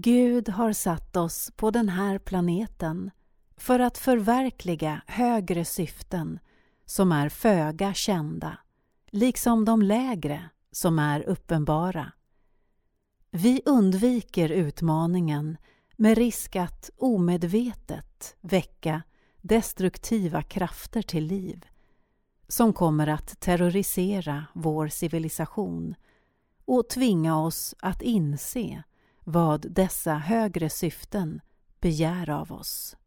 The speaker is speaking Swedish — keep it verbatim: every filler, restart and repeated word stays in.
Gud har satt oss på den här planeten för att förverkliga högre syften som är föga kända, liksom de lägre som är uppenbara. Vi undviker utmaningen med risk att omedvetet väcka destruktiva krafter till liv som kommer att terrorisera vår civilisation och tvinga oss att inse vad dessa högre syften begär av oss.